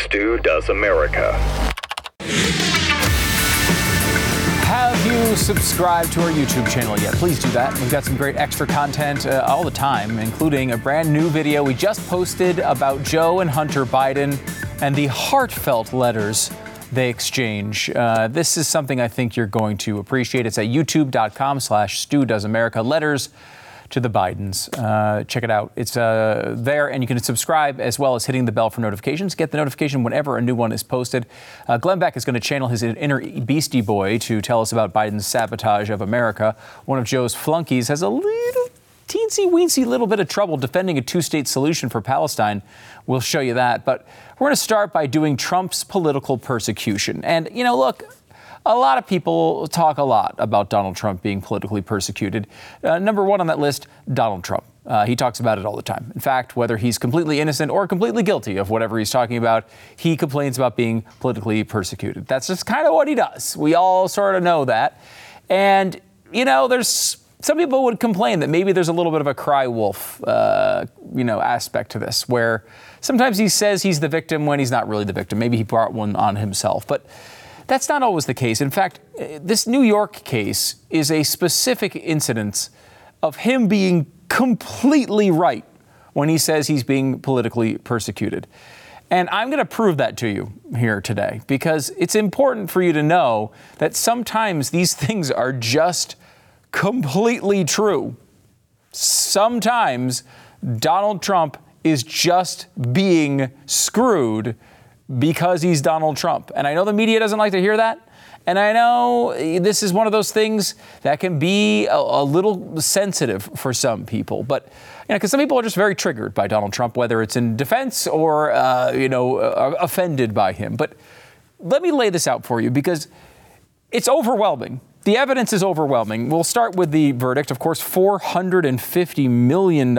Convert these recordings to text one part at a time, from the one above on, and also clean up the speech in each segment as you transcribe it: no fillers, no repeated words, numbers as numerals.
Stu Does America. Have you subscribed to our YouTube channel yet? Please do that. We've got some great extra content all the time, including a brand new video we just posted about Joe and Hunter Biden and the heartfelt letters they exchange. This is something I think you're going to appreciate. It's at youtube.com/Stu Does America. Letters to the Bidens. Check it out. It's there, and you can subscribe as well as hitting the bell for notifications. Get the notification whenever a new one is posted. Glenn Beck is going to channel his inner Beastie Boy to tell us about Biden's sabotage of America. One of Joe's flunkies has a little teensy-weensy little bit of trouble defending a two-state solution for Palestine. We'll show you that. But we're going to start by doing Trump's political persecution. And, you know, look, a lot of people talk a lot about Donald Trump being politically persecuted. Number one on that list, Donald Trump. He talks about it all the time. In fact, whether he's completely innocent or completely guilty of whatever he's talking about, he complains about being politically persecuted. That's just kind of what he does. We all sort of know that. And, you know, there's some people would complain that maybe there's a little bit of a cry wolf, aspect to this, where sometimes he says he's the victim when he's not really the victim. Maybe he brought one on himself. But that's not always the case. In fact, this New York case is a specific incidence of him being completely right when he says he's being politically persecuted. And I'm going to prove that to you here today, because it's important for you to know that sometimes these things are just completely true. Sometimes Donald Trump is just being screwed because he's Donald Trump. And I know the media doesn't like to hear that. And I know this is one of those things that can be a little sensitive for some people. But, because some people are just very triggered by Donald Trump, whether it's in defense or, offended by him. But let me lay this out for you, because it's overwhelming. The evidence is overwhelming. We'll start with the verdict. Of course, $450 million.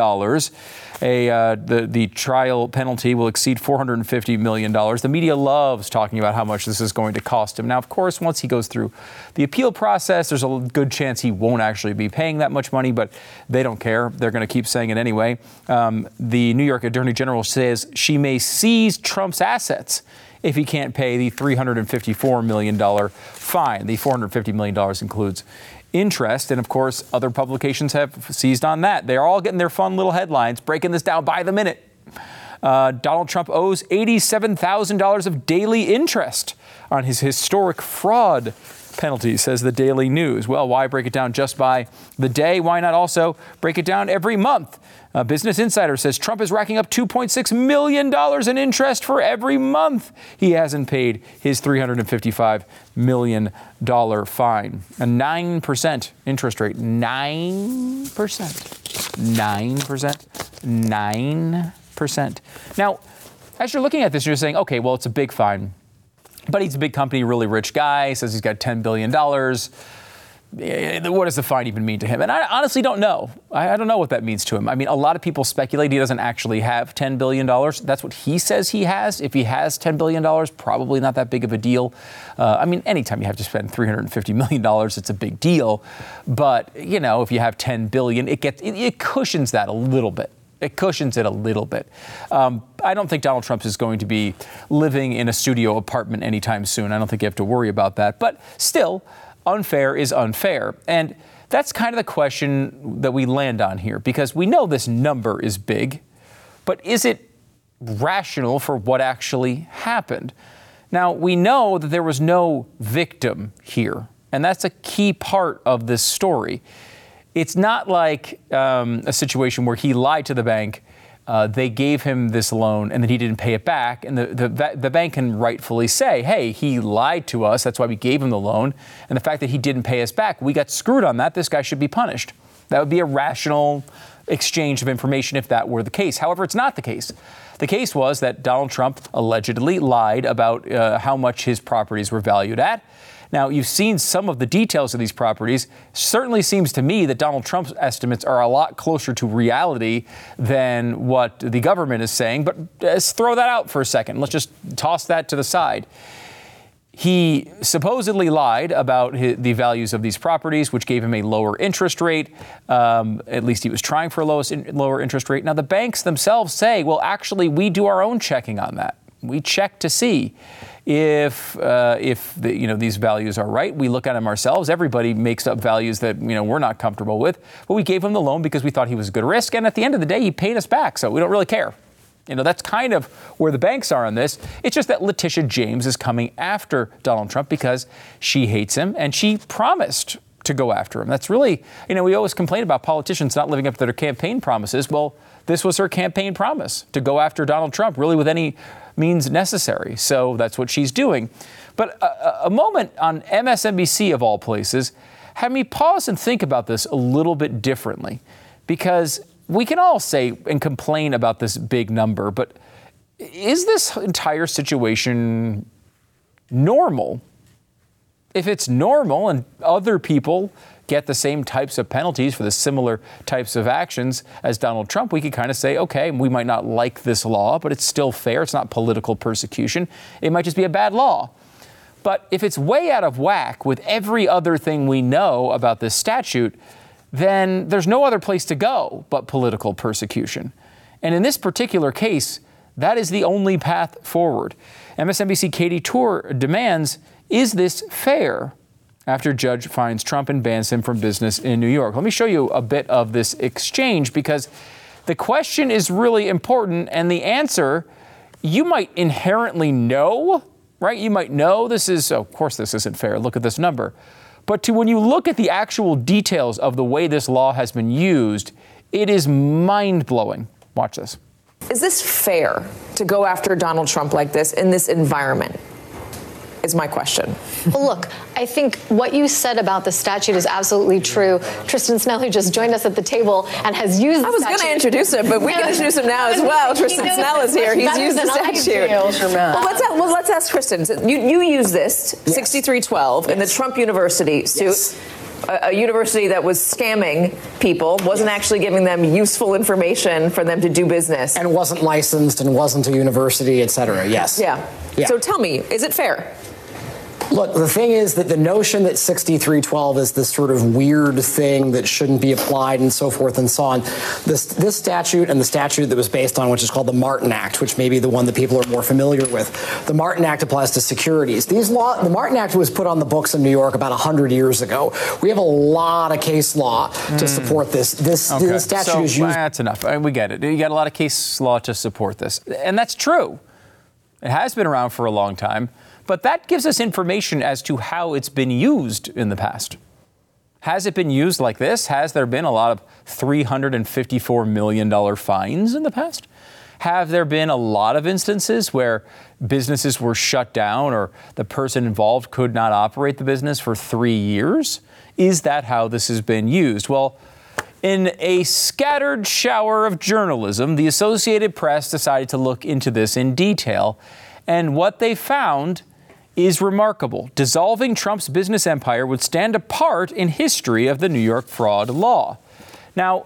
The trial penalty will exceed $450 million. The media loves talking about how much this is going to cost him. Now, of course, once he goes through the appeal process, there's a good chance he won't actually be paying that much money, but they don't care. They're going to keep saying it anyway. The New York Attorney General says she may seize Trump's assets if he can't pay the $354 million fine. The $450 million includes interest. And of course, other publications have seized on that. They're all getting their fun little headlines, breaking this down by the minute. Donald Trump owes $87,000 of daily interest on his historic fraud penalty, says the Daily News. Well, why break it down just by the day? Why not also break it down every month? Business Insider says Trump is racking up $2.6 million in interest for every month he hasn't paid his $355 million fine. A 9% interest rate. 9%. 9%. Now, as you're looking at this, you're saying, okay, well, it's a big fine. But he's a big company, really rich guy, says he's got $10 billion. What does the fine even mean to him? And I honestly don't know. I don't know what that means to him. I mean, a lot of people speculate he doesn't actually have $10 billion. That's what he says he has. If he has $10 billion, probably not that big of a deal. Anytime you have to spend $350 million, it's a big deal. But, if you have $10 billion, it cushions that a little bit. It cushions it a little bit. I don't think Donald Trump is going to be living in a studio apartment anytime soon. I don't think you have to worry about that. But still, unfair is unfair. And that's kind of the question that we land on here, because we know this number is big, but is it rational for what actually happened? Now, we know that there was no victim here, and that's a key part of this story. It's not like a situation where he lied to the bank, they gave him this loan, and then he didn't pay it back. And the bank can rightfully say, hey, he lied to us. That's why we gave him the loan. And the fact that he didn't pay us back, we got screwed on that. This guy should be punished. That would be a rational exchange of information if that were the case. However, it's not the case. The case was that Donald Trump allegedly lied about how much his properties were valued at. Now, you've seen some of the details of these properties. Certainly seems to me that Donald Trump's estimates are a lot closer to reality than what the government is saying. But let's throw that out for a second. Let's just toss that to the side. He supposedly lied about the values of these properties, which gave him a lower interest rate. At least he was trying for a lower interest rate. Now, the banks themselves say, well, actually, we do our own checking on that. We check to see if these values are right. We look at them ourselves. Everybody makes up values that we're not comfortable with. But we gave him the loan because we thought he was a good risk. And at the end of the day, he paid us back. So we don't really care. That's kind of where the banks are on this. It's just that Letitia James is coming after Donald Trump because she hates him and she promised to go after him. That's really, we always complain about politicians not living up to their campaign promises. Well, this was her campaign promise, to go after Donald Trump, really with any means necessary. So that's what she's doing. But a moment on MSNBC, of all places, had me pause and think about this a little bit differently. Because we can all say and complain about this big number, but is this entire situation normal? If it's normal and other people get the same types of penalties for the similar types of actions as Donald Trump, we could kind of say, okay, we might not like this law, but it's still fair. It's not political persecution. It might just be a bad law. But if it's way out of whack with every other thing we know about this statute, then there's no other place to go but political persecution. And in this particular case, that is the only path forward. MSNBC Katie Tour demands, is this fair? After judge finds Trump and bans him from business in New York. Let me show you a bit of this exchange because the question is really important and the answer you might inherently know, right? You might know of course this isn't fair. Look at this number. But when you look at the actual details of the way this law has been used, it is mind-blowing. Watch this. Is this fair to go after Donald Trump like this in this environment? Is my question. Well, look, I think what you said about the statute is absolutely true. Tristan Snelly just joined us at the table and has used the statute. I was going to introduce him, but we can introduce him now as well. Tristan Snell is here. He's used the statute. Well, let's ask Tristan. You use this, 6312, in the Trump University suit. Yes. A university that was scamming people, wasn't actually giving them useful information for them to do business. And wasn't licensed and wasn't a university, et cetera. Yes. Yeah. So tell me, is it fair? Look, the thing is that the notion that 6312 is this sort of weird thing that shouldn't be applied and so forth and so on, this statute and the statute that was based on, which is called the Martin Act, which may be the one that people are more familiar with, the Martin Act applies to securities. The Martin Act was put on the books in New York about 100 years ago. We have a lot of case law to support this. This statute is used. That's enough. We get it. You got a lot of case law to support this. And that's true. It has been around for a long time. But that gives us information as to how it's been used in the past. Has it been used like this? Has there been a lot of $354 million fines in the past? Have there been a lot of instances where businesses were shut down or the person involved could not operate the business for 3 years? Is that how this has been used? Well, in a scattered shower of journalism, the Associated Press decided to look into this in detail. And what they found is remarkable. Dissolving Trump's business empire would stand apart in history of the New York fraud law. Now,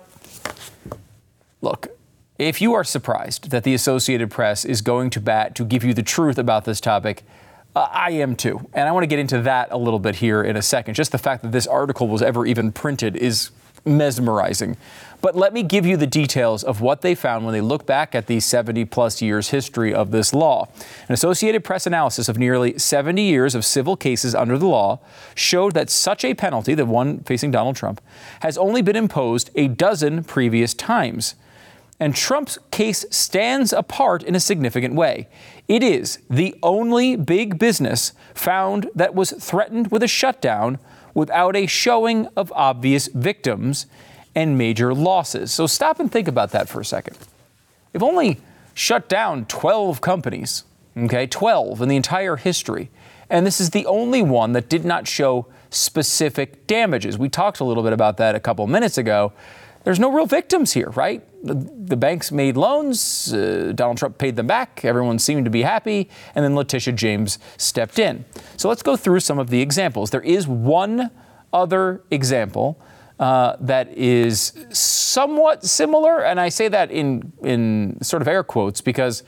look, if you are surprised that the Associated Press is going to bat to give you the truth about this topic, I am too. And I want to get into that a little bit here in a second. Just the fact that this article was ever even printed is mesmerizing. But let me give you the details of what they found when they look back at the 70-plus years history of this law. An Associated Press analysis of nearly 70 years of civil cases under the law showed that such a penalty, the one facing Donald Trump, has only been imposed a dozen previous times. And Trump's case stands apart in a significant way. It is the only big business found that was threatened with a shutdown without a showing of obvious victims and major losses. So stop and think about that for a second. They've only shut down 12 companies, 12 in the entire history. And this is the only one that did not show specific damages. We talked a little bit about that a couple minutes ago. There's no real victims here, right? The banks made loans. Donald Trump paid them back. Everyone seemed to be happy. And then Letitia James stepped in. So let's go through some of the examples. There is one other example that is somewhat similar. And I say that in sort of air quotes because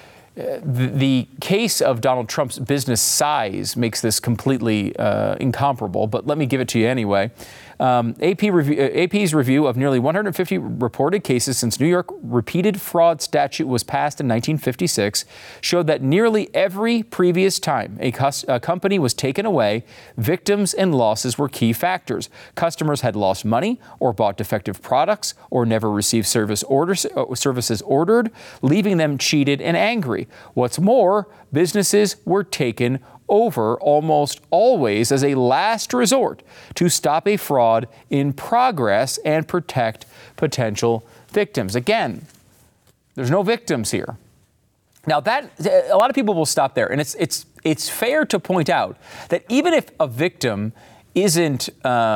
the case of Donald Trump's business size makes this completely incomparable. But let me give it to you anyway. AP's review of nearly 150 reported cases since New York repeated fraud statute was passed in 1956 showed that nearly every previous time a company was taken away, victims and losses were key factors. Customers had lost money or bought defective products or never received services ordered, leaving them cheated and angry. What's more, businesses were taken over almost always as a last resort to stop a fraud in progress and protect potential victims. Again, there's no victims here. Now that a lot of people will stop there, and it's fair to point out that even if a victim isn't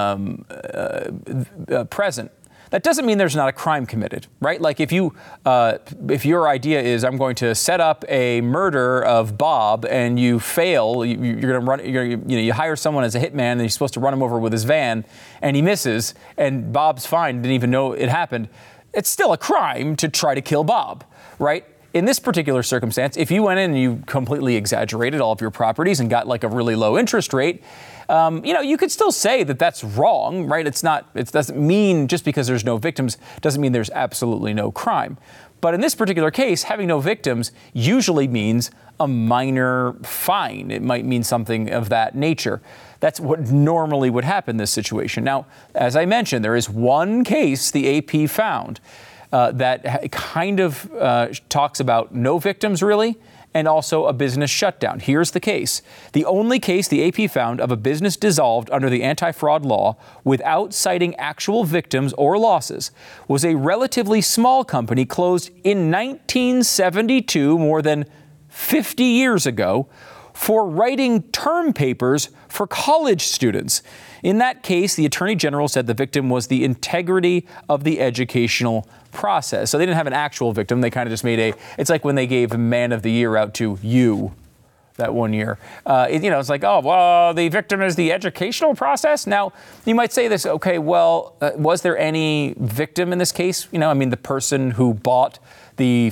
present, that doesn't mean there's not a crime committed, right? Like if your idea is I'm going to set up a murder of Bob and you fail, you hire someone as a hitman and you're supposed to run him over with his van and he misses and Bob's fine, didn't even know it happened. It's still a crime to try to kill Bob, right? In this particular circumstance, if you went in and you completely exaggerated all of your properties and got like a really low interest rate, you could still say that that's wrong, right? It doesn't mean just because there's no victims doesn't mean there's absolutely no crime. But in this particular case, having no victims usually means a minor fine. It might mean something of that nature. That's what normally would happen in this situation. Now, as I mentioned, there is one case the AP found that kind of talks about no victims really, and also a business shutdown. Here's the case. The only case the AP found of a business dissolved under the anti-fraud law without citing actual victims or losses was a relatively small company closed in 1972, more than 50 years ago, for writing term papers for college students. In that case, the Attorney General said the victim was the integrity of the educational process. So they didn't have an actual victim. They kind of just made it's like when they gave Man of the Year out to you that one year. It's like, oh, well, the victim is the educational process. Now, you might say this, okay, well, was there any victim in this case? The person who bought the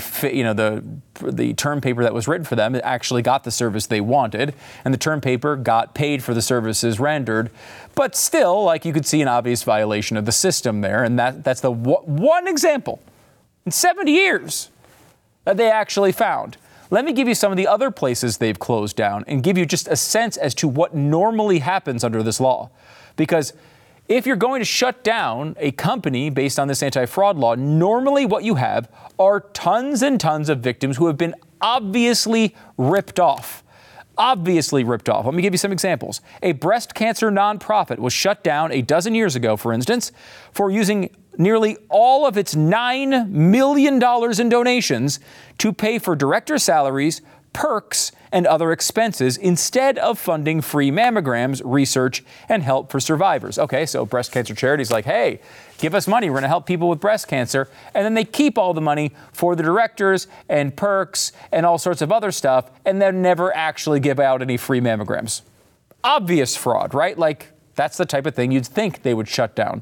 term paper that was written for them actually got the service they wanted, and the term paper got paid for the services rendered. But still, like, you could see an obvious violation of the system there, and that's the one example in 70 years that they actually found. Let me give you some of the other places they've closed down and give you just a sense as to what normally happens under this law. Because if you're going to shut down a company based on this anti-fraud law, normally what you have are tons and tons of victims who have been obviously ripped off. Obviously ripped off. Let me give you some examples. A breast cancer nonprofit was shut down a dozen years ago, for instance, for using nearly all of its $9 million in donations to pay for director salaries, perks, and other expenses instead of funding free mammograms, research, and help for survivors. Okay, so breast cancer charities like, hey, give us money, we're going to help people with breast cancer. And then they keep all the money for the directors and perks and all sorts of other stuff, and then never actually give out any free mammograms. Obvious fraud, right? Like, that's the type of thing you'd think they would shut down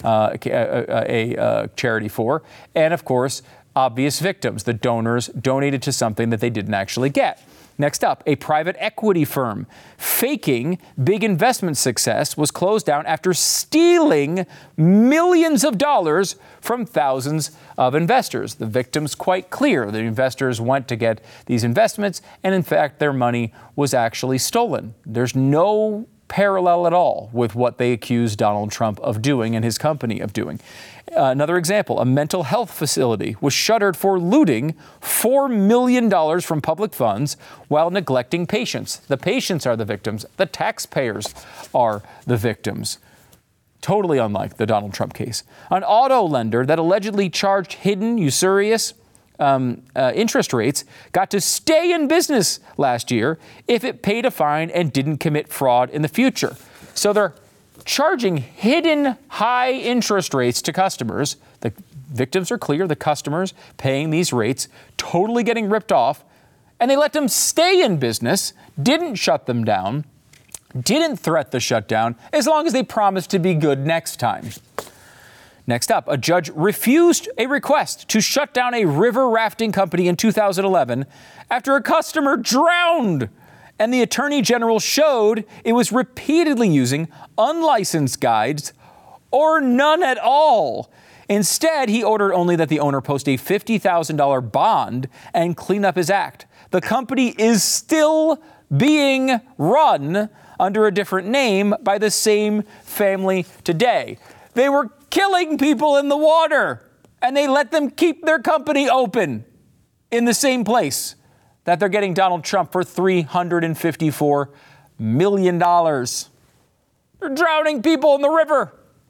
a charity for. And of course, obvious victims. The donors donated to something that they didn't actually get. Next up, a private equity firm faking big investment success was closed down after stealing millions of dollars from thousands of investors. The victim's quite clear. The investors went to get these investments, and in fact, their money was actually stolen. There's no parallel at all with what they accused Donald Trump of doing and his company of doing. Another example, a mental health facility was shuttered for looting $4 million from public funds while neglecting patients. The patients are the victims. The taxpayers are the victims. Totally unlike the Donald Trump case. An auto lender that allegedly charged hidden, usurious interest rates got to stay in business last year if it paid a fine and didn't commit fraud in the future. So they're charging hidden high interest rates to customers. The victims are clear, the customers paying these rates, totally getting ripped off, and they let them stay in business, didn't shut them down, didn't threat the shutdown, as long as they promised to be good next time. Next up, a judge refused a request to shut down a river rafting company in 2011 after a customer drowned. And the Attorney General showed it was repeatedly using unlicensed guides or none at all. Instead, he ordered only that the owner post a $50,000 bond and clean up his act. The company is still being run under a different name by the same family today. They were killing people in the water, and they let them keep their company open in the same place that they're getting Donald Trump for $354 million. They're drowning people in the river.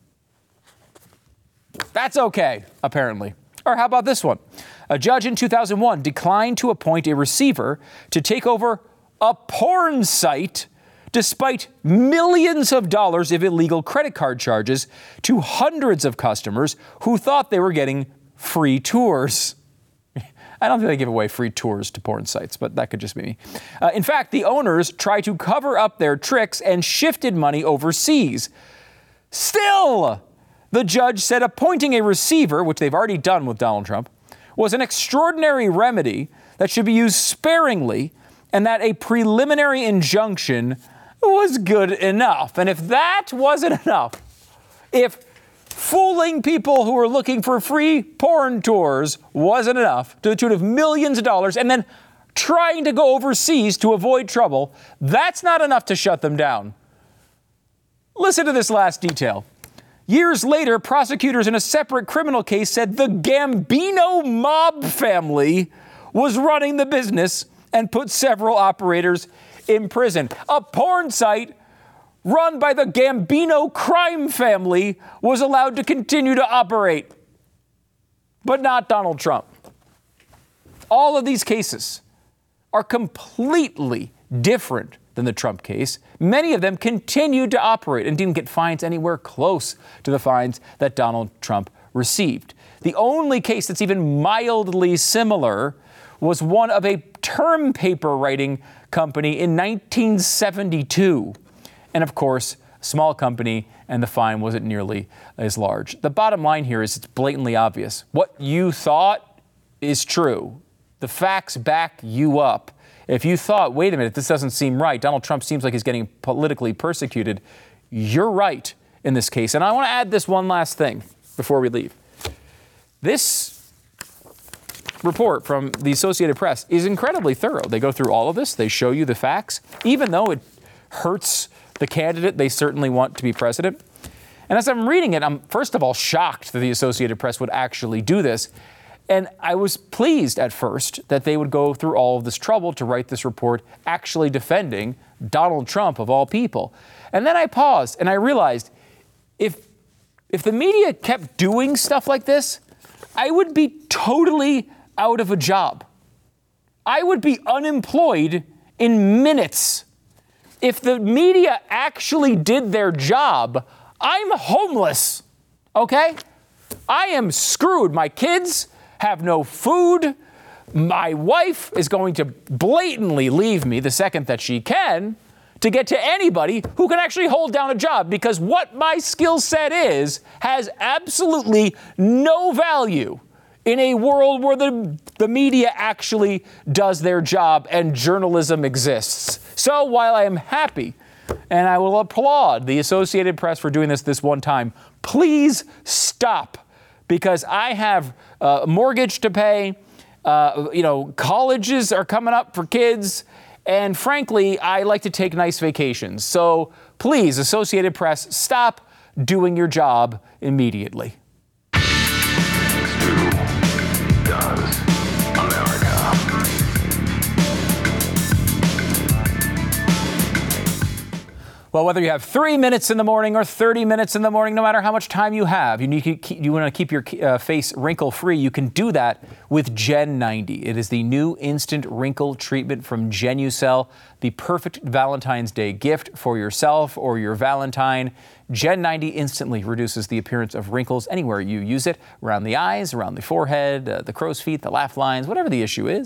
That's okay, apparently. Or how about this one? A judge in 2001 declined to appoint a receiver to take over a porn site despite millions of dollars of illegal credit card charges to hundreds of customers who thought they were getting free tours. I don't think they give away free tours to porn sites, but that could just be me. In fact, the owners tried to cover up their tricks and shifted money overseas. Still, the judge said appointing a receiver, which they've already done with Donald Trump, was an extraordinary remedy that should be used sparingly, and that a preliminary injunction was good enough. And if that wasn't enough, if fooling people who are looking for free porn tours wasn't enough, to the tune of millions of dollars, and then trying to go overseas to avoid trouble, that's not enough to shut them down. Listen to this last detail. Years later, prosecutors in a separate criminal case said the Gambino mob family was running the business and put several operators in prison. A porn site run by the Gambino crime family was allowed to continue to operate, but not Donald Trump. All of these cases are completely different than the Trump case. Many of them continued to operate and didn't get fines anywhere close to the fines that Donald Trump received. The only case that's even mildly similar was one of a term paper writing company in 1972. And of course, a small company, and the fine wasn't nearly as large. The bottom line here is it's blatantly obvious. What you thought is true. The facts back you up. If you thought, wait a minute, this doesn't seem right, Donald Trump seems like he's getting politically persecuted, you're right in this case. And I want to add this one last thing before we leave. This report from the Associated Press is incredibly thorough. They go through all of this. They show you the facts, even though it hurts the candidate they certainly want to be president. And as I'm reading it, I'm first of all shocked that the Associated Press would actually do this. And I was pleased at first that they would go through all of this trouble to write this report actually defending Donald Trump of all people. And then I paused and I realized if the media kept doing stuff like this, I would be totally out of a job. I would be unemployed in minutes. If the media actually did their job, I'm homeless, okay? I am screwed. My kids have no food. My wife is going to blatantly leave me the second that she can to get to anybody who can actually hold down a job, because what my skill set is has absolutely no value in a world where the media actually does their job and journalism exists. So while I am happy and I will applaud the Associated Press for doing this one time, please stop, because I have a mortgage to pay, colleges are coming up for kids, and frankly, I like to take nice vacations. So please, Associated Press, stop doing your job immediately. Well, whether you have 3 minutes in the morning or 30 minutes in the morning, no matter how much time you have, you want to keep your face wrinkle-free, you can do that with Gen 90. It is the new instant wrinkle treatment from Genucel, the perfect Valentine's Day gift for yourself or your Valentine. Gen 90 instantly reduces the appearance of wrinkles anywhere you use it, around the eyes, around the forehead, the crow's feet, the laugh lines, whatever the issue is.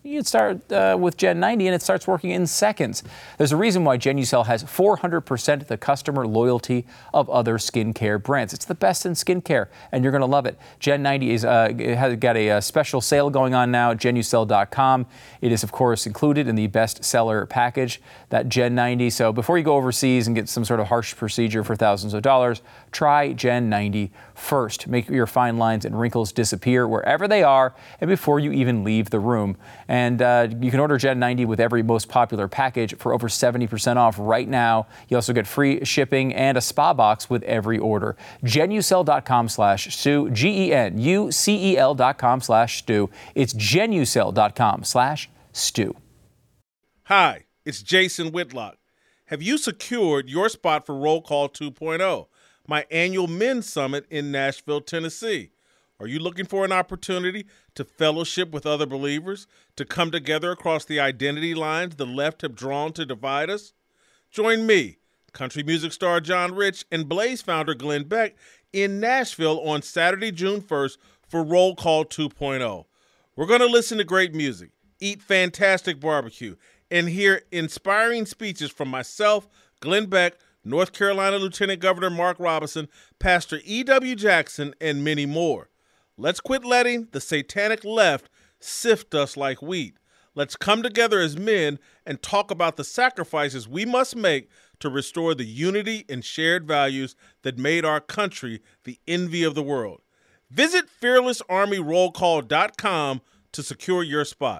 you start with Gen 90 and it starts working in seconds. There's a reason why Genucel has 400% the customer loyalty of other skincare brands. It's the best in skincare, and you're going to love it. Gen 90 has got a special sale going on now at Genucel.com. It is, of course, included in the bestseller package, that Gen 90. So before you go overseas and get some sort of harsh procedure for thousands of dollars, try Gen 90 first. Make your fine lines and wrinkles disappear wherever they are and before you even leave the room. And you can order Gen 90 with every most popular package for over 70% off right now. You also get free shipping and a spa box with every order. Genucel.com/Stu, GENUCEL.com/Stu. It's Genucel.com/Stu. Hi, it's Jason Whitlock. Have you secured your spot for Roll Call 2.0, my annual men's summit in Nashville, Tennessee? Are you looking for an opportunity to fellowship with other believers, to come together across the identity lines the left have drawn to divide us? Join me, country music star John Rich, and Blaze founder Glenn Beck in Nashville on Saturday, June 1st for Roll Call 2.0. We're going to listen to great music, eat fantastic barbecue, and hear inspiring speeches from myself, Glenn Beck, North Carolina Lieutenant Governor Mark Robinson, Pastor E.W. Jackson, and many more. Let's quit letting the satanic left sift us like wheat. Let's come together as men and talk about the sacrifices we must make to restore the unity and shared values that made our country the envy of the world. Visit fearlessarmyrollcall.com to secure your spot.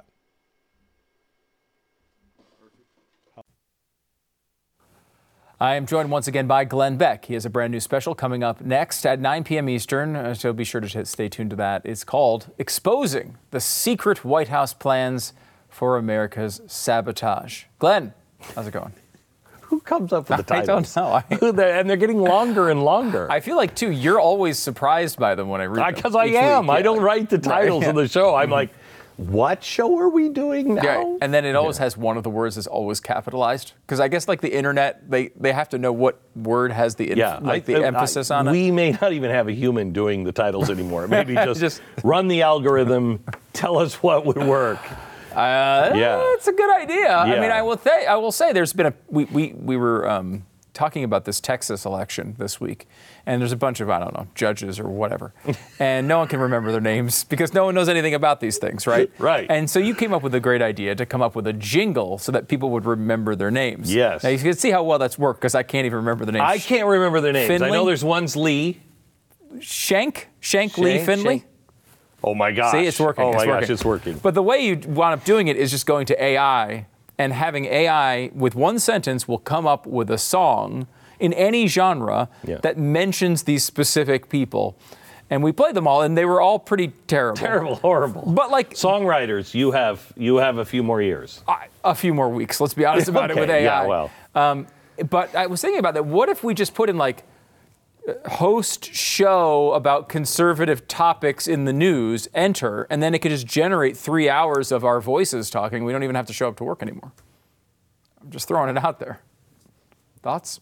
I am joined once again by Glenn Beck. He has a brand new special coming up next at 9 p.m. Eastern, so be sure to stay tuned to that. It's called Exposing the Secret White House Plans for America's Sabotage. Glenn, how's it going? Who comes up with the titles? I don't know. And they're getting longer and longer. I feel like, too, you're always surprised by them when I read them. Because I am. Yeah. I don't write the titles of the show. I'm like, what show are we doing now? Yeah. And then it always has one of the words is always capitalized. Because I guess like the internet, they have to know what word has the emphasis on it. We may not even have a human doing the titles anymore. Maybe just run the algorithm, tell us what would work. It's a good idea. Yeah. I mean, I will say there's been we were talking about this Texas election this week, and there's a bunch of, I don't know, judges or whatever, and no one can remember their names because no one knows anything about these things, right? Right. And so you came up with a great idea to come up with a jingle so that people would remember their names. Yes. Now you can see how well that's worked because I can't even remember the names. I can't remember their names. Finley? I know there's one's Lee. Shank Lee Finley. Oh my gosh. See, it's working. Oh my gosh, it's working. But the way you wound up doing it is just going to AI and having AI with one sentence will come up with a song in any genre that mentions these specific people. And we played them all, and they were all pretty terrible. Terrible, horrible. But like songwriters, you have a few more years. A few more weeks. Let's be honest about it with AI. Yeah, well. But I was thinking about that. What if we just put in like host show about conservative topics in the news, enter, and then it could just generate 3 hours of our voices talking. We don't even have to show up to work anymore. I'm just throwing it out there. Thoughts?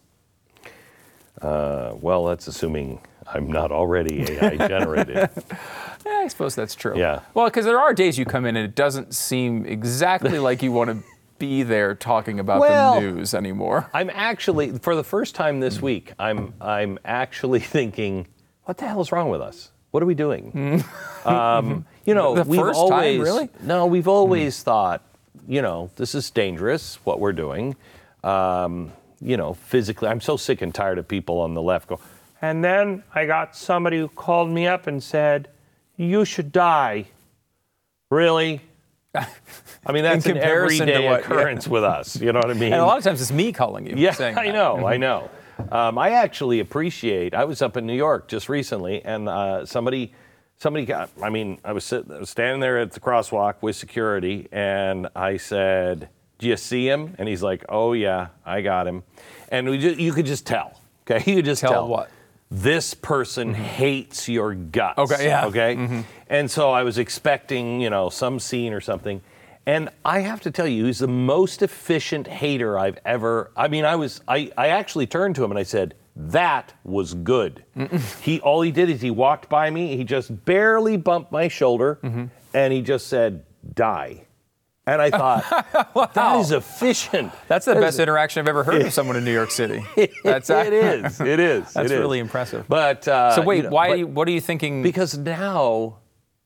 Well, that's assuming I'm not already AI generated. Yeah, I suppose that's true. Yeah. Well, because there are days you come in and it doesn't seem exactly like you want to be there talking about the news anymore. I'm actually, for the first time this week, I'm actually thinking, what the hell is wrong with us? What are we doing? The we've first always, time, really? No, we've always thought, this is dangerous, what we're doing. Physically, I'm so sick and tired of people on the left go, and then I got somebody who called me up and said, you should die. Really? I mean, that's an everyday occurrence with us. You know what I mean? And a lot of times it's me calling you. Yeah, saying I know. I actually appreciate, I was up in New York just recently, and somebody got, I was standing there at the crosswalk with security, and I said, do you see him? And he's like, oh, yeah, I got him. And you could just tell, okay? You could just tell. What? This person hates your guts. Okay, yeah. Okay? Mm-hmm. And so I was expecting, some scene or something. And I have to tell you, he's the most efficient hater I've ever, I actually turned to him and I said, that was good. All he did is he walked by me, he just barely bumped my shoulder, and he just said, die. And I thought, wow. that is efficient. That's the best interaction I've ever heard of someone in New York City. It is. That's really impressive. But so wait, you know, what are you thinking? Because now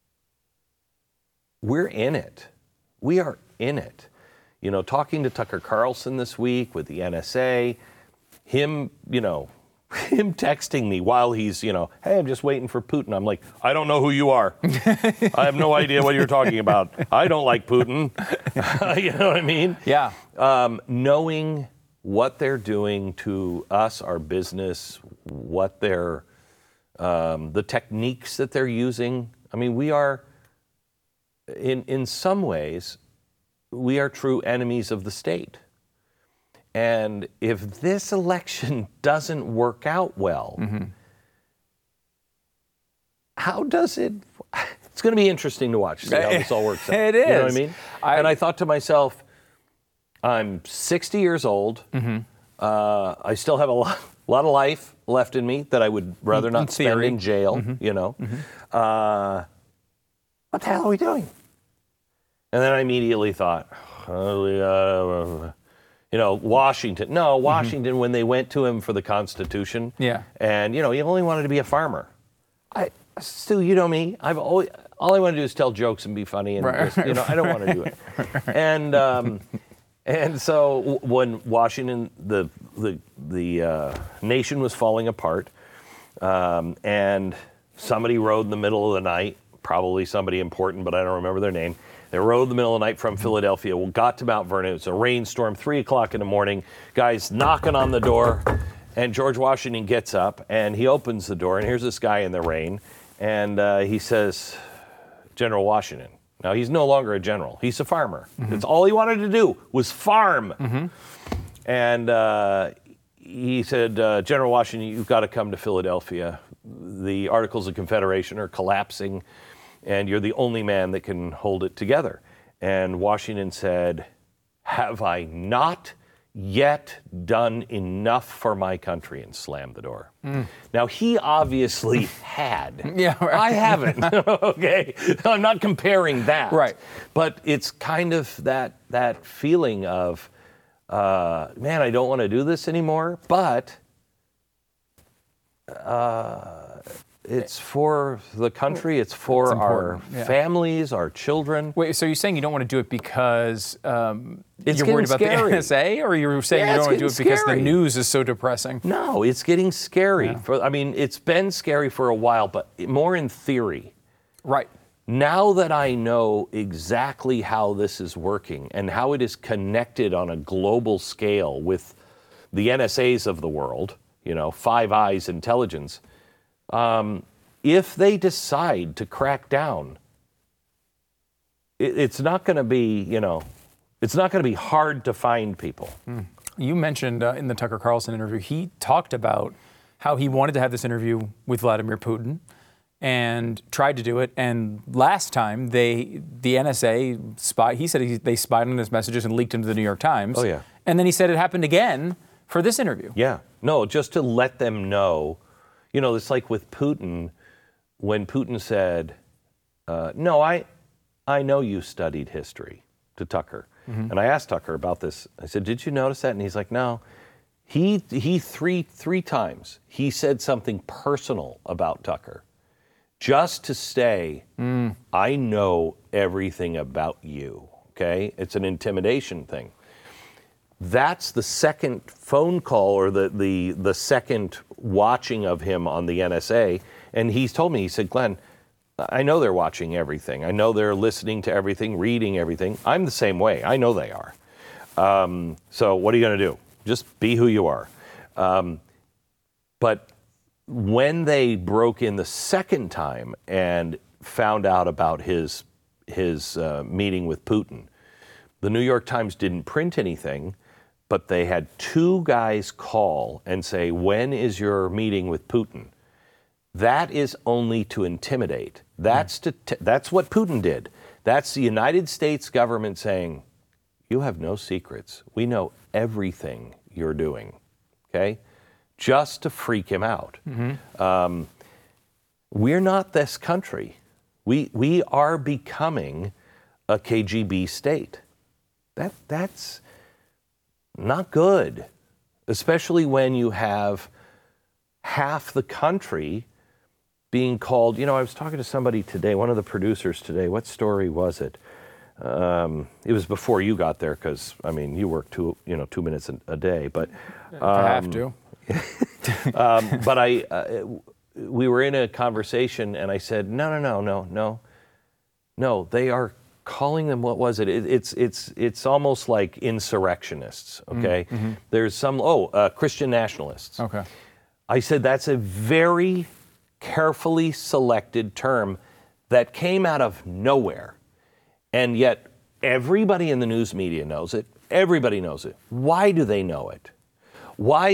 we're in it. We are in it. You know, talking to Tucker Carlson this week with the NSA, him texting me while he's, hey, I'm just waiting for Putin. I'm like, I don't know who you are. I have no idea what you're talking about. I don't like Putin. You know what I mean? Yeah. Knowing what they're doing to us, our business, what they're, the techniques that they're using. I mean, we are, in some ways, we are true enemies of the state. And if this election doesn't work out well, how does it? It's going to be interesting to watch, see how this all works out. It is. You know what I mean? And I thought to myself, I'm 60 years old. I still have a lot of life left in me that I would rather not spend in jail, What the hell are we doing? And then I immediately thought, Washington. No, Washington, when they went to him for the Constitution. Yeah. And, he only wanted to be a farmer. Stu, you know me. All I want to do is tell jokes and be funny. And I don't want to do it. And so when Washington, the nation was falling apart, and somebody rode in the middle of the night, probably somebody important, but I don't remember their name. They rode in the middle of the night from Philadelphia, got to Mount Vernon. It was a rainstorm, 3 o'clock in the morning. Guys knocking on the door, and George Washington gets up, and he opens the door, and here's this guy in the rain, and he says, General Washington. Now, he's no longer a general. He's a farmer. That's all he wanted to do was farm. And he said, General Washington, you've got to come to Philadelphia. The Articles of Confederation are collapsing, and you're the only man that can hold it together. And Washington said, have I not yet done enough for my country? And slammed the door. Now, he obviously had. Yeah, right. I haven't. Okay? I'm not comparing that. Right. But it's kind of that feeling of, man, I don't want to do this anymore, but it's for the country, it's for our families, our children. Wait, so you're saying you don't want to do it because it's you're worried about scary. the NSA, or you're saying you don't want to do it because the news is so depressing? No, it's getting scary. It's been scary for a while, but more in theory. Right. Now that I know exactly how this is working and how it is connected on a global scale with the NSAs of the world, Five Eyes intelligence, if they decide to crack down, it's not going to be, it's not going to be hard to find people. You mentioned in the Tucker Carlson interview, he talked about how he wanted to have this interview with Vladimir Putin and tried to do it. And last time, the NSA spied. He said they spied on his messages and leaked into the New York Times. Oh, yeah. And then he said it happened again for this interview. Yeah. No, just to let them know. It's like with Putin, when Putin said, no, I know you studied history, to Tucker. And I asked Tucker about this. I said, did you notice that? And he's like, no. He three times, he said something personal about Tucker, just to say, I know everything about you, okay? It's an intimidation thing. That's the second phone call or the second watching of him on the NSA. And he's told me, he said, Glenn, I know they're watching everything. I know they're listening to everything, reading everything. I'm the same way. I know they are. So what are you going to do? Just be who you are. But when they broke in the second time and found out about his meeting with Putin, the New York Times didn't print anything, but they had two guys call and say, when is your meeting with Putin? That is only to intimidate. That's what Putin did. That's the United States government saying, you have no secrets. We know everything you're doing, okay? Just to freak him out. We're not this country. We are becoming a KGB state. That's not good, especially when you have half the country being called. You know, I was talking to somebody today, one of the producers today. What story was it? It was before you got there, because I mean, you work 2 minutes a day, but I have to. But we were in a conversation, and I said, no. They are calling them, what was it? It's almost like insurrectionists. Okay, there's some Christian nationalists. Okay, I said that's a very carefully selected term that came out of nowhere, and yet everybody in the news media knows it. Everybody knows it. Why do they know it? Why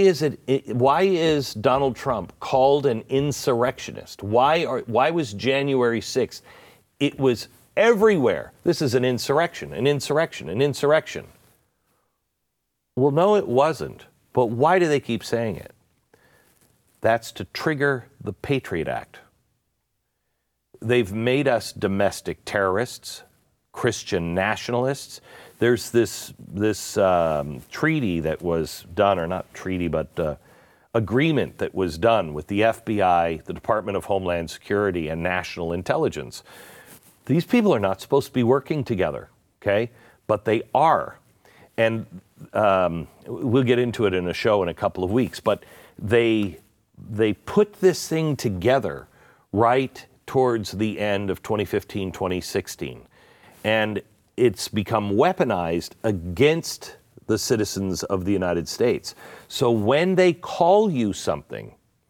is Donald Trump called an insurrectionist? Why was January 6th? It was everywhere. This is an insurrection, an insurrection, an insurrection. Well, no, it wasn't. But why do they keep saying it? That's to trigger the Patriot Act. They've made us domestic terrorists, Christian nationalists. There's this treaty that was done, or not treaty, but agreement that was done with the FBI, the Department of Homeland Security, and National Intelligence. These people are not supposed to be working together, okay? But they are. And we'll get into it in a show in a couple of weeks, but they put this thing together right towards the end of 2015, 2016. And it's become weaponized against the citizens of the United States. So when they call you something,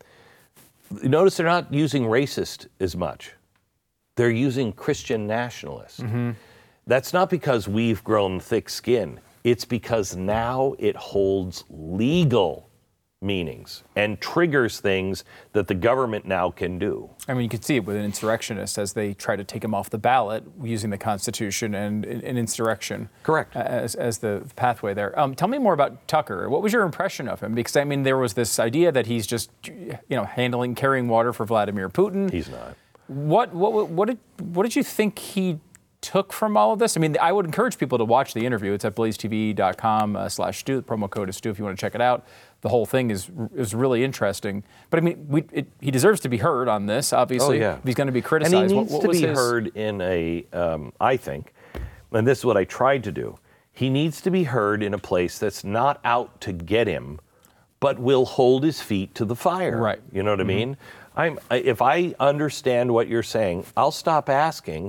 notice they're not using racist as much. They're using Christian nationalist. That's not because we've grown thick skin. It's because now it holds legal meanings and triggers things that the government now can do. I mean, you can see it with an insurrectionist as they try to take him off the ballot using the Constitution and an insurrection. Correct. As the pathway there. Tell me more about Tucker. What was your impression of him? Because, I mean, there was this idea that he's just, carrying water for Vladimir Putin. He's not. What did you think he took from all of this? I mean, I would encourage people to watch the interview. It's at blazetv.com/Stu. The promo code is Stu if you want to check it out. The whole thing is really interesting. But I mean, he deserves to be heard on this, obviously. Oh, yeah. He's going to be criticized. And he needs to be heard in I think, and this is what I tried to do, he needs to be heard in a place that's not out to get him, but will hold his feet to the fire. Right. You know what I mean? If I understand what you're saying, I'll stop asking.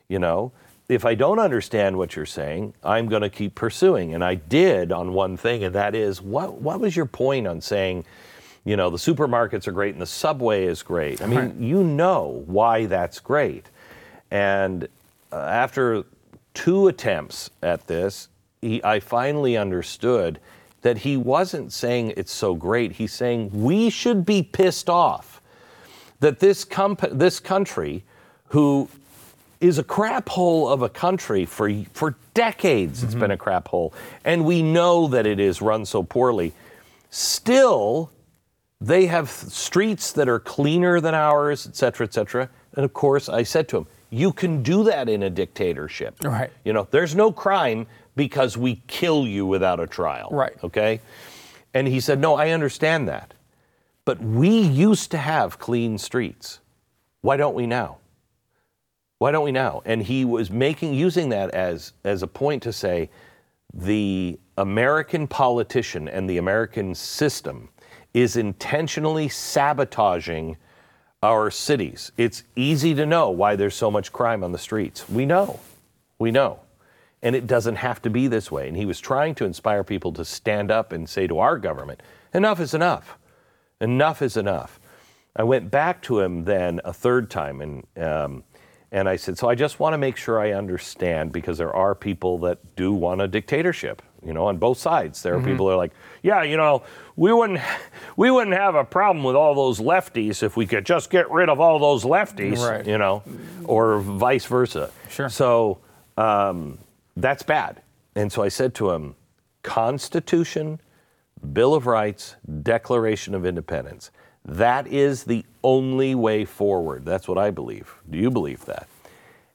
If I don't understand what you're saying, I'm going to keep pursuing. And I did on one thing, and that is, what was your point on saying, the supermarkets are great and the subway is great? I mean, you know why that's great. And after 2 attempts at this, I finally understood that he wasn't saying it's so great. He's saying we should be pissed off that this country, who is a crap hole of a country for decades, it's been a crap hole, and we know that it is run so poorly, still they have streets that are cleaner than ours, et cetera, et cetera. And of course, I said to him, you can do that in a dictatorship. Right. There's no crime because we kill you without a trial. Right. Okay? And he said, no, I understand that. But we used to have clean streets. Why don't we now? Why don't we now? And he was using that as a point to say the American politician and the American system is intentionally sabotaging our cities. It's easy to know why there's so much crime on the streets. We know. And it doesn't have to be this way. And he was trying to inspire people to stand up and say to our government, enough is enough. Enough is enough. I went back to him then a third time, and I said, so I just want to make sure I understand, because there are people that do want a dictatorship, on both sides. There are people that are like, yeah, we wouldn't have a problem with all those lefties if we could just get rid of all those lefties, right. Or vice versa. Sure. So that's bad. And so I said to him, Constitution, Bill of Rights, Declaration of Independence. That is the only way forward. That's what I believe. Do you believe that?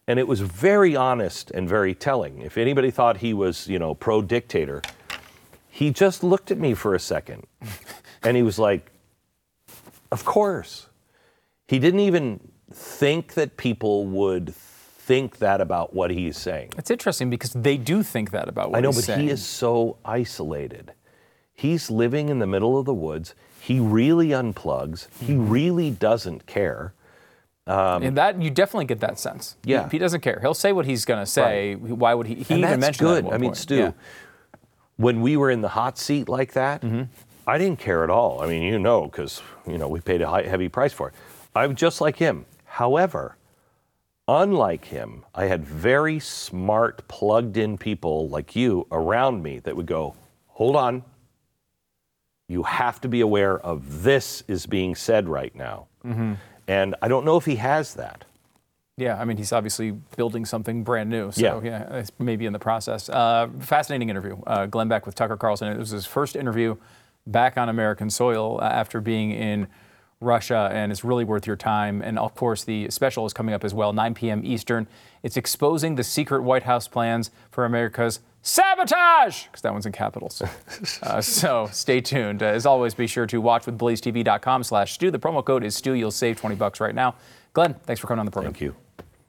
And it was very honest and very telling. If anybody thought he was, pro-dictator, he just looked at me for a second. And he was like, of course. He didn't even think that people would think that about what he's saying. It's interesting because they do think that about what he's saying. I know, but he is so isolated. He's living in the middle of the woods. He really unplugs. He really doesn't care. And that you definitely get that sense. Yeah. He doesn't care. He'll say what he's going to say. Right. Why would he? He and even that's mentioned good. that at one I mean, point. Stu, when we were in the hot seat like that, I didn't care at all. I mean, because we paid a heavy price for it. I'm just like him. However, unlike him, I had very smart, plugged-in people like you around me that would go, hold on. You have to be aware of this is being said right now. And I don't know if he has that. Yeah, I mean, he's obviously building something brand new. So, it's maybe in the process. Fascinating interview. Glenn Beck with Tucker Carlson. It was his first interview back on American soil after being in Russia, and it's really worth your time. And, of course, the special is coming up as well, 9 p.m. Eastern. It's exposing the secret White House plans for America's sabotage, because that one's in capitals. So stay tuned. As always, be sure to watch with blazetv.com/Stu. The promo code is Stu. You'll save $20 right now. Glenn, thanks for coming on the program. Thank you.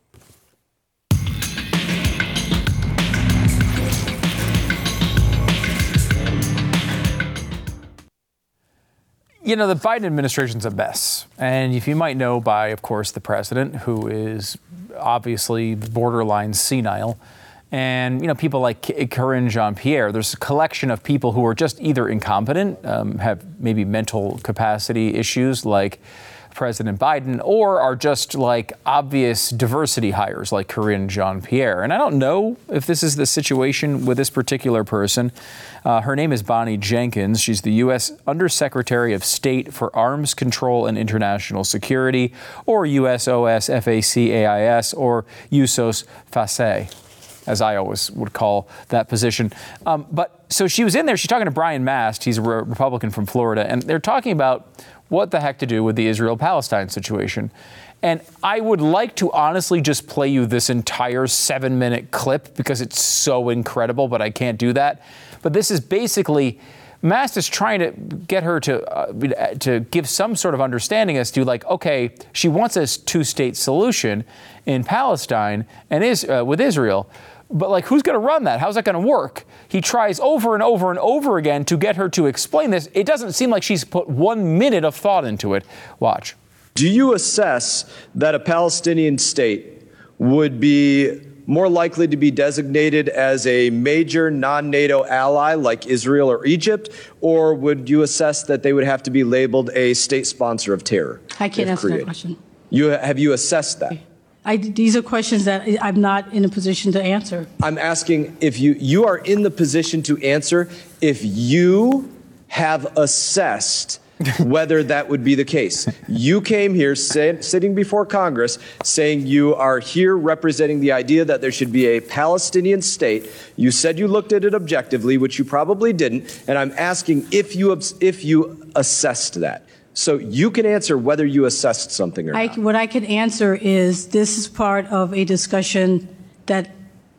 The Biden administration's a mess. And if you might know by, of course, the president, who is obviously borderline senile, and, people like Karine Jean-Pierre, there's a collection of people who are just either incompetent, have maybe mental capacity issues like President Biden, or are just like obvious diversity hires like Karine Jean-Pierre. And I don't know if this is the situation with this particular person. Her name is Bonnie Jenkins. She's the U.S. Undersecretary of State for Arms Control and International Security, or USOS FACAIS, or USOS FACE, as I always would call that position. So she was in there. She's talking to Brian Mast. He's a Republican from Florida. And they're talking about what the heck to do with the Israel-Palestine situation. And I would like to honestly just play you this entire 7-minute clip because it's so incredible, but I can't do that. But this is basically, Mast is trying to get her to give some sort of understanding as to okay, she wants a two-state solution in Palestine and with Israel. But who's going to run that? How's that going to work? He tries over and over and over again to get her to explain this. It doesn't seem like she's put 1 minute of thought into it. Watch. Do you assess that a Palestinian state would be more likely to be designated as a major non-NATO ally like Israel or Egypt, or would you assess that they would have to be labeled a state sponsor of terror? I can't answer that question. Have you assessed that? These are questions that I'm not in a position to answer. I'm asking if you are in the position to answer if you have assessed whether that would be the case. You came here sitting before Congress saying you are here representing the idea that there should be a Palestinian state. You said you looked at it objectively, which you probably didn't, and I'm asking if you assessed that. So you can answer whether you assessed something or not. What I can answer is this is part of a discussion that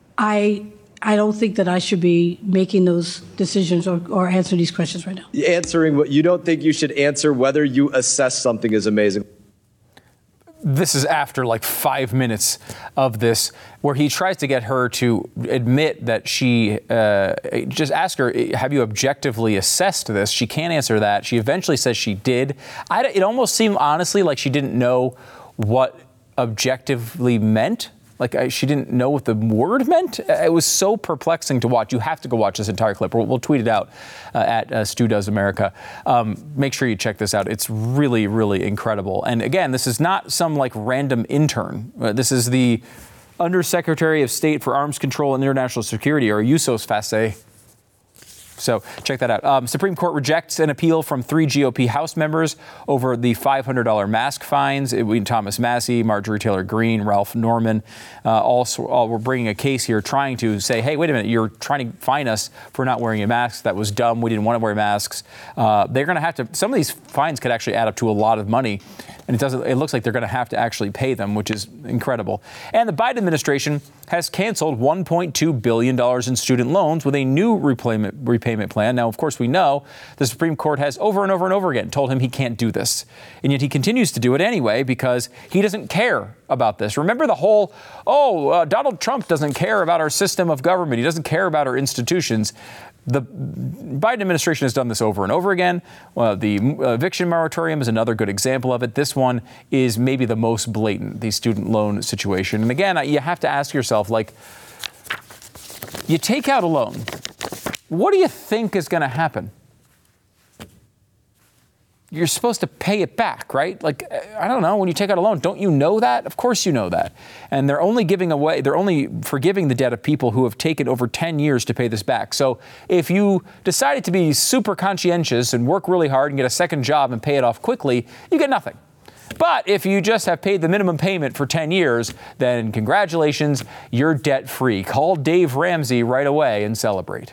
I don't think that I should be making those decisions or answer these questions right now. Answering what you don't think you should answer whether you assess something is amazing. This is after 5 minutes of this, where he tries to get her to admit that she, just ask her, have you objectively assessed this? She can't answer that. She eventually says she did. It almost seemed, honestly, like she didn't know what objectively meant. She didn't know what the word meant. It was so perplexing to watch. You have to go watch this entire clip. We'll tweet it out at Stu Does America. Make sure you check this out. It's really, really incredible. And again, this is not some random intern. This is the Undersecretary of State for Arms Control and International Security, or USOS FACE. So check that out. Supreme Court rejects an appeal from 3 GOP House members over the $500 mask fines. Thomas Massie, Marjorie Taylor Greene, Ralph Norman, all were bringing a case here trying to say, hey, wait a minute, you're trying to fine us for not wearing a mask. That was dumb. We didn't want to wear masks. They're going to have to, some of these fines could actually add up to a lot of money. And it looks like they're going to have to actually pay them, which is incredible. And the Biden administration has canceled $1.2 billion in student loans with a new repayment plan. Now, of course, we know the Supreme Court has over and over and over again told him he can't do this. And yet he continues to do it anyway because he doesn't care about this. Remember the whole, Donald Trump doesn't care about our system of government. He doesn't care about our institutions. The Biden administration has done this over and over again. The eviction moratorium is another good example of it. This one is maybe the most blatant, the student loan situation. And again, you have to ask yourself, like, you take out a loan. What do you think is going to happen? You're supposed to pay it back, right? Like, I don't know, when you take out a loan, don't you know that? Of course you know that. And they're only forgiving the debt of people who have taken over 10 years to pay this back. So if you decided to be super conscientious and work really hard and get a second job and pay it off quickly, you get nothing. But if you just have paid the minimum payment for 10 years, then congratulations, you're debt free. Call Dave Ramsey right away and celebrate.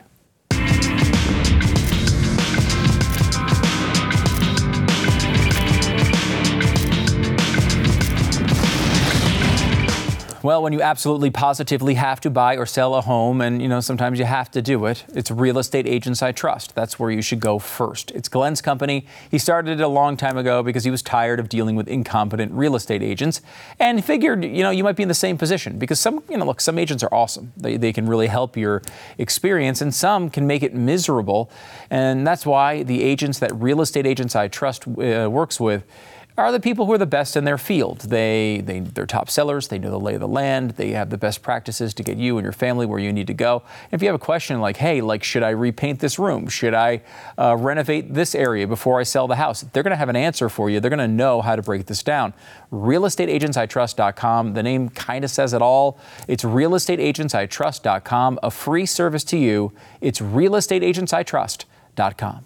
Well, when you absolutely positively have to buy or sell a home, and, sometimes you have to do it, it's Real Estate Agents I Trust. That's where you should go first. It's Glenn's company. He started it a long time ago because he was tired of dealing with incompetent real estate agents and figured, you might be in the same position because some agents are awesome. They can really help your experience, and some can make it miserable. And that's why the agents that Real Estate Agents I Trust works with are the people who are the best in their field. They're top sellers. They know the lay of the land. They have the best practices to get you and your family where you need to go. If you have a question like, hey, should I repaint this room? Should I renovate this area before I sell the house? They're going to have an answer for you. They're going to know how to break this down. realestateagentsitrust.com. The name kind of says it all. It's realestateagentsitrust.com. A free service to you. It's realestateagentsitrust.com.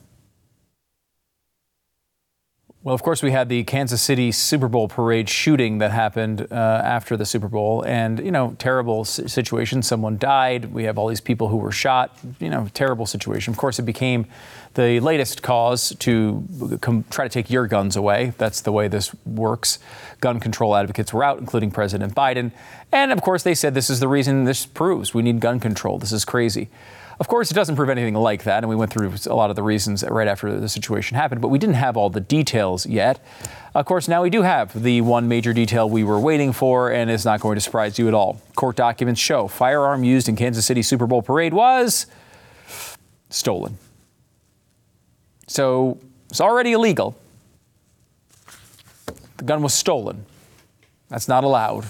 Well, of course, we had the Kansas City Super Bowl parade shooting that happened after the Super Bowl. And, terrible situation. Someone died. We have all these people who were shot. Terrible situation. Of course, it became the latest cause to try to take your guns away. That's the way this works. Gun control advocates were out, including President Biden. And, of course, they said this is the reason this proves we need gun control. This is crazy. Of course, it doesn't prove anything like that, and we went through a lot of the reasons right after the situation happened, but we didn't have all the details yet. Of course, now we do have the one major detail we were waiting for, and it's not going to surprise you at all. Court documents show firearm used in Kansas City Super Bowl parade was stolen. So it's already illegal. The gun was stolen. That's not allowed.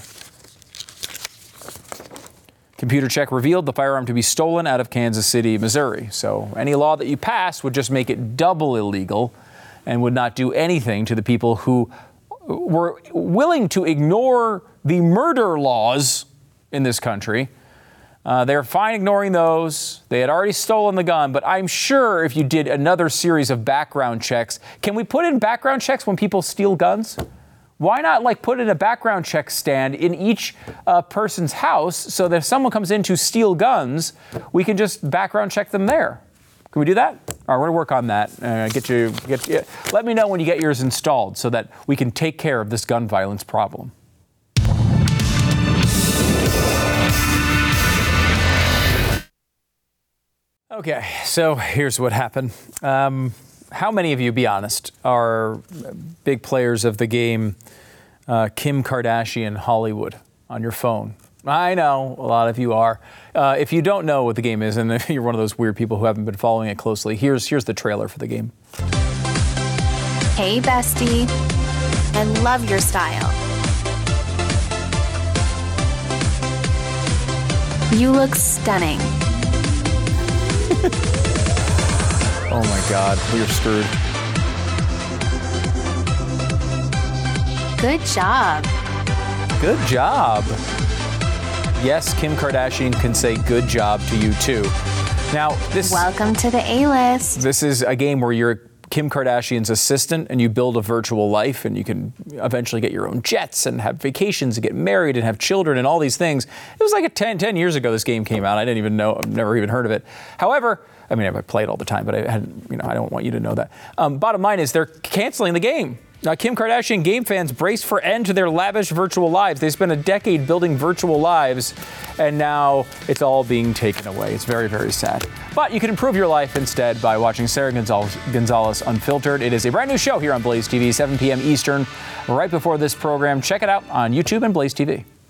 Computer check revealed the firearm to be stolen out of Kansas City, Missouri. So any law that you pass would just make it double illegal and would not do anything to the people who were willing to ignore the murder laws in this country. They're fine ignoring those. They had already stolen the gun, but I'm sure if you did another series of background checks, can we put in background checks when people steal guns? Why not put in a background check stand in each person's house so that if someone comes in to steal guns, we can just background check them there? Can we do that? All right, we're going to work on that. Let me know when you get yours installed so that we can take care of this gun violence problem. Okay, so here's what happened. How many of you, be honest, are big players of the game Kim Kardashian Hollywood on your phone? I know a lot of you are. If you don't know what the game is, and if you're one of those weird people who haven't been following it closely, here's the trailer for the game. Hey, bestie. I love your style. You look stunning. Oh my God, we're screwed. Good job. Good job. Yes, Kim Kardashian can say good job to you too. Now, Welcome to the A-List. This is a game where you're Kim Kardashian's assistant and you build a virtual life and you can eventually get your own jets and have vacations and get married and have children and all these things. It was like 10 years ago this game came out. I didn't even know, I've never even heard of it. However, I mean, I play it all the time, but I don't want you to know that. Bottom line is they're canceling the game. Now, Kim Kardashian game fans brace for end to their lavish virtual lives. They spent a decade building virtual lives, and now it's all being taken away. It's very, very sad. But you can improve your life instead by watching Sarah Gonzalez Unfiltered. It is a brand new show here on Blaze TV, 7 p.m. Eastern, right before this program. Check it out on YouTube and Blaze TV.